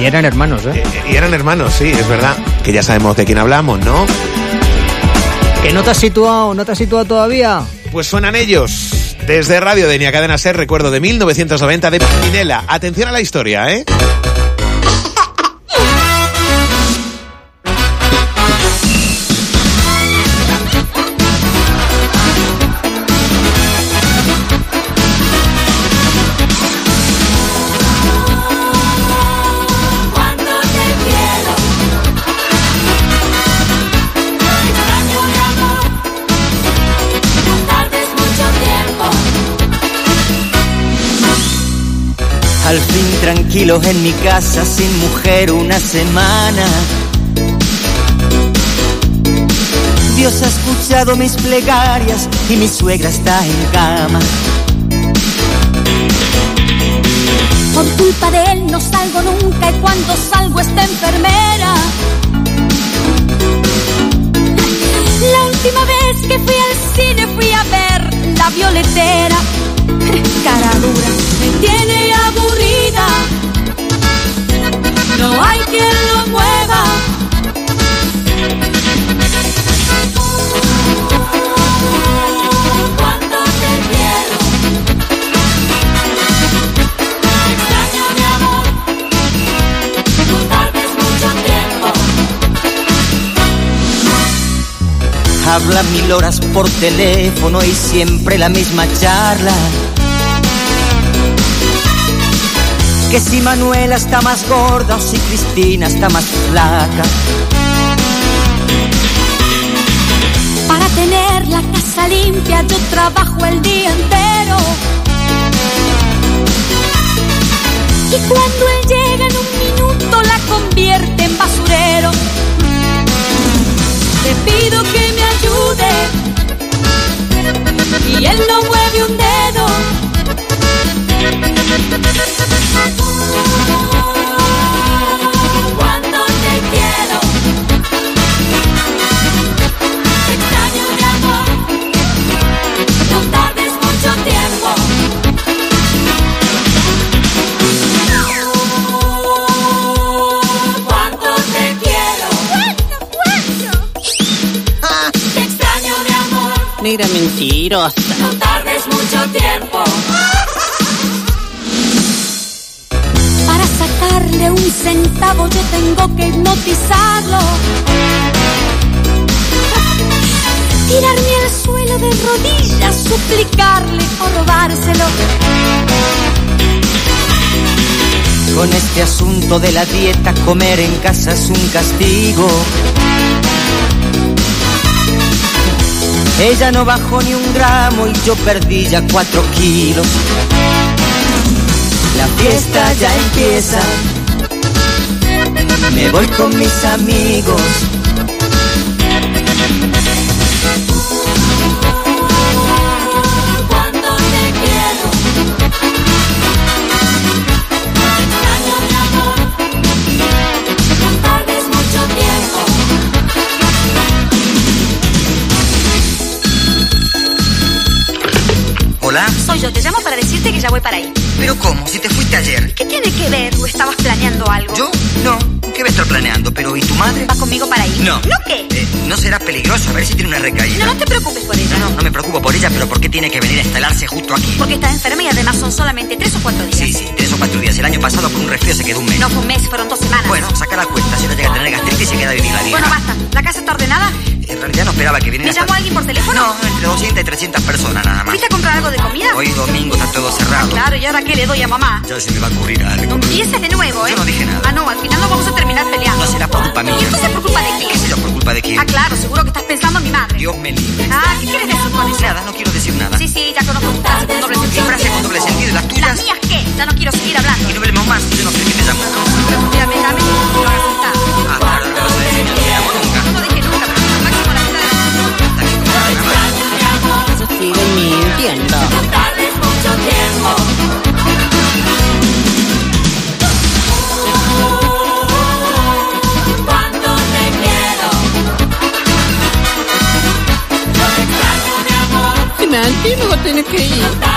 eran hermanos, Y eran hermanos, sí, es verdad. Que ya sabemos de quién hablamos, ¿no? ¿Que no te has situado todavía? Pues suenan ellos. Desde Radio Denia Cadena Ser, recuerdo de 1990 de Pimpinela. Atención a la historia, ¿eh? Al fin tranquilos en mi casa, sin mujer una semana. Dios ha escuchado mis plegarias y mi suegra está en cama. Por culpa de él no salgo nunca y cuando salgo está enfermera. La última vez que fui al cine fui a ver La Violetera. Cara dura, me tiene aburrida. No hay quien lo mueva. Cuando te quiero, te extraño mi amor. No tardes mucho tiempo. Habla 1000 horas por teléfono y siempre la misma charla. Que si Manuela está más gorda o si Cristina está más flaca. Para tener la casa limpia yo trabajo el día entero. Y cuando él llega en un minuto la convierte en basurero. Te pido que me ayude y él no mueve un dedo. Cuando te quiero, te extraño mi amor. No tardes mucho tiempo. Cuando te quiero, te extraño mi amor. Mira, mentirosa. No tardes mucho tiempo. Para sacarle un centavo yo tengo que hipnotizarlo. Tirarme al suelo de rodillas, suplicarle o robárselo. Con este asunto de la dieta, comer en casa es un castigo. Ella no bajó ni 1 gramo y yo perdí ya 4 kilos. La fiesta ya empieza, me voy con mis amigos. Cuando te quiero, extraño mi amor. No tardes mucho tiempo. ¿Hola? Soy yo, te llamo para decirte que ya voy para ahí. ¿Pero cómo? Si te fuiste ayer. ¿Qué tiene que ver? ¿O estabas planeando algo? ¿Yo? No. ¿Qué voy a estar planeando? ¿Pero y tu madre? ¿Va conmigo para ahí? No. ¿No qué? ¿No será peligroso? A ver si tiene una recaída. No te preocupes por ella. No me preocupo por ella, pero ¿por qué tiene que venir a instalarse justo aquí? Porque está enferma y además son solamente 3 o 4 días. Sí, 3 o 4 días. El año pasado por un resfrío se quedó un mes. No fue un mes, fueron 2 semanas. Bueno, saca la cuenta. Si no llega a tener gastritis se queda a vivir la vida. Bueno, basta. ¿La casa está ordenada? En realidad no esperaba que viniera. ¿Me llamó alguien por teléfono? No, entre 200 y 300 personas nada más. ¿Fuiste a comprar algo de comida? Hoy domingo está todo cerrado. Claro, ¿y ahora qué le doy a mamá? Ya se me va a ocurrir algo. No empieces de nuevo, ¿eh? Yo no dije nada. Ah, no, al final nos vamos a terminar peleando. No será por culpa mía. ¿Y entonces por culpa de quién? ¿Qué sé yo por culpa de quién? Ah, claro, seguro que estás pensando en mi madre. Dios me libre. Ah, ¿qué quieres decir con eso? Nada, no quiero decir nada. Sí, ya conozco tus frases con doble ¿Qué sentido. frase con doble sentido? ¿Y las tuyas? ¿Las mías qué? Ya no quiero seguir hablando. Y no hablemos más. Yo no sé qué me llamo. Mira, me llames y lo vas a soltar. Ah, claro, no vas a decir no me llamo nunca. No dije nunca, pero lo máximo la vida de la Eso siguen mintiendo. No tardes mucho tiempo. Cuando te quiero, te extraño mi amor. Si me antes, luego tienes que ir.